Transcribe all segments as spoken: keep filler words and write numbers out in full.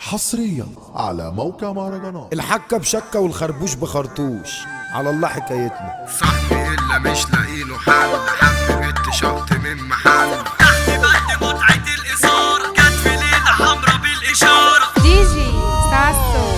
حصريا على موقع مهرجانات. الحكة بشكة والخربوش بخرطوش، على الله حكايتنا. صاحبي إلا مش لاقيله حل، حب بنت شقط من محل. تحت بند متعة الإثارة، جت في ليلة حمرا بالإشارة. دي جي ساسو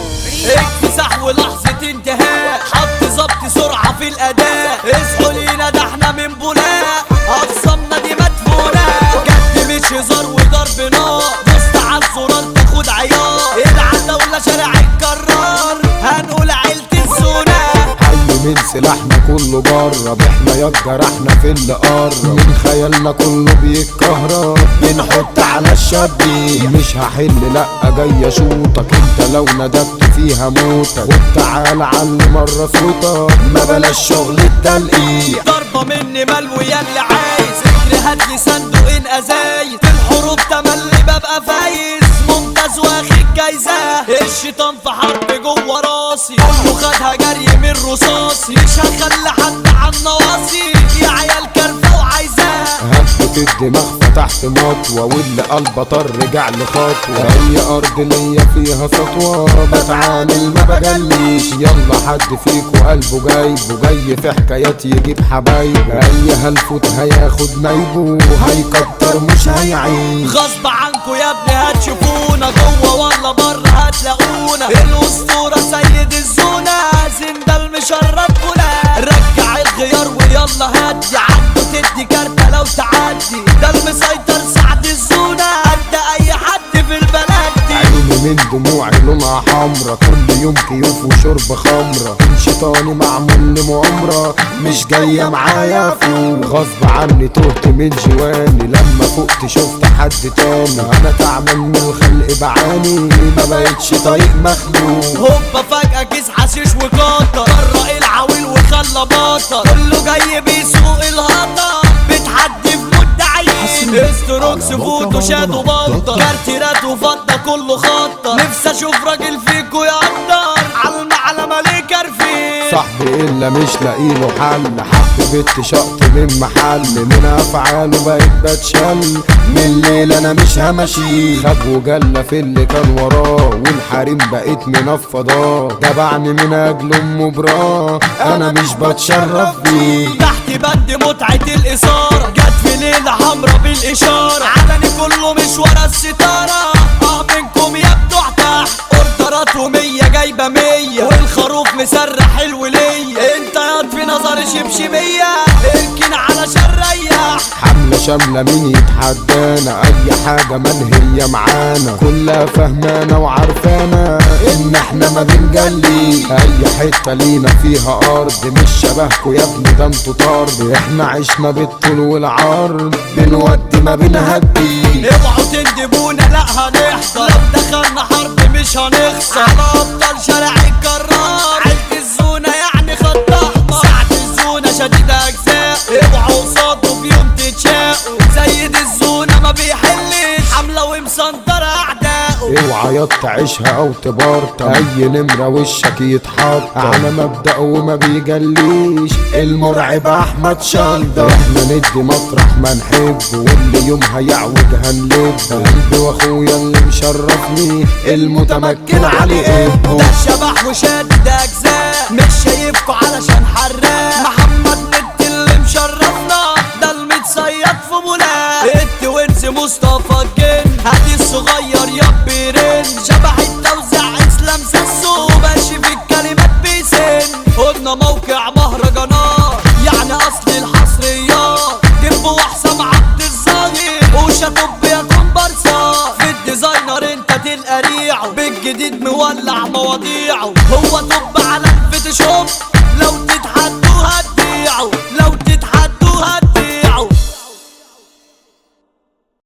اكتساح ولحظة انتهاء، حط ظبط سرعة في الأداء. اصحوا لينا ده احنا من بولاق، أقسامنا دي مدفونة. جد مش هزار وضرب نار، دوست على الزرار تاخد عيار. العتاولة شارع الكرار، هنقول عيلة الزونة. حل من سلاحنا كله جرب، احنا يا جرحنا في اللي قرب. من خيالنا كله بيتكهرب، بنحط على الشبي. مش هحل لأ جاي اشوطك، انت لو ندبت فيها موتك. وتعالى علي مرة صوتك، ما بلاش شغل التلقيق. ضربة مني ملوي ياللي عايز، فكري هاتلي صندوقين ازايز. في الحروب تملي ببقى فايز، ممتاز واخد جايزة. الشيطان في حرب جوه راسي، كله خدها جري من رصاصي. مش هخلي حد عن نواصي، يا عيال كرفة وعايزاه. هبت الدماغ فتحت مطوة، واللي قلبه طر رجع لخطوة. هي أرض ليا فيها سطوة، بتعامل ما بجليش. يلا حد فيكو قلبه جايبه، جاي في حكايات يجيب حبايبه. هي هلفوت هياخد نايبه، هيكتر مش هيعيش. غصب عنكو يا ابني هتشوفونا، جوه ولا بره هتلاقونا. الأسطورة سيد الزونة، زندال مشرب فلان. رجع الغيار ويلا هدي، عنده تدي كارتة لو تعدي. ده المسيطر سعد الزونة، قد أي حد في البلد دي. عيني من دموعي لونها حمرا، كل يوم كيوف وشرب خمرة. شيطاني معمول لمؤامرة، مش جاية معايا فوق. غصب عني تهت من جواني، لما فقت شفت حد تاني. انا تعبان من الخلق بعاني، ما بقتش طريق مخلوق. هوبا فجأة كيس حشيش وكاطة، طرق العويل وخلى باطة. كله جاي بيسوق الهطة، بتحدي في مدعيين. استروكس فوتو شادو بطة، كارتيرات وفضة كله خطة. نفسي اشوف راجل فيكو يقدر، عالمعلمة ليه كارفين. صاحبي إلا مش لاقيله حل، حب بنت شقط من محل. من أفعاله بقيت بتشل، من الليل أنا مش همشي. خد وجلة في اللي كان وراه، والحريم بقيت منفضاه. تبعني من أجل أمه براه، أنا مش بتشرف بيه. تحت بند متعة الإثارة، جت في ليلة حمرا بالإشارة. علني كله مش ورا الستارة، اه منكم يا بتوع تحت. اوردرات ومية جايبة مية، والخروف مسرح حلو ليا. انت ياض في نظري شبشبية، اركن على شريح. حملة شاملة مين يتحدانا، أي حاجة منهية معانا. كلها فهمانة وعارفانا، إن إحنا ما بنجلي. أي حتة لينا فيها أرض، مش شبهكوا يا ابني ده انتوا طرد. إحنا عشنا بالطول والعرض، بنودي ما بنهدي. اوعوا تندبونا لا هنحضر، لو دخلنا حرب مش هنخسر. على أبطال شارع الكرار، عيلة الزونة يعني خط أحمر. سعد الزونة شديد أجزاء، اوعوا قصاده في يوم تتشاقوا. سيد الزونة ما بيحلش، حملة ومسنطرة أعداؤه. اوعى ياض تعيشها او تبارطة، اي نمرة وشك يتحط. على مبدأ وما بيجليش، المرعب احمد شلدة. احنا ندي مطرح ما نحب، واللي يوم هيعوج هنلب. قلبي واخويا اللي مشرفني، المتمكن عليه قلبه. ده الشبح وشادد أجزاء، مش شايفكوا علشان حراق. محمد ند اللي مشرفنا، ده المتصيد في بولاق. التوينز مصطفى الجن، هادي الصغير يا بيرن. شبح التوزيع اسلام ساسو، ماشي في الكلمات بيسن. قلنا موقع مهرجانات، يعني اصل الحصريات. دب وحسام عبد الظاهر، وشاتوب يا كومبارسات. في الديزاينر انت تلقى ريعه، بالجديد مولع مواضيعه. هو توب على الفوتوشوب،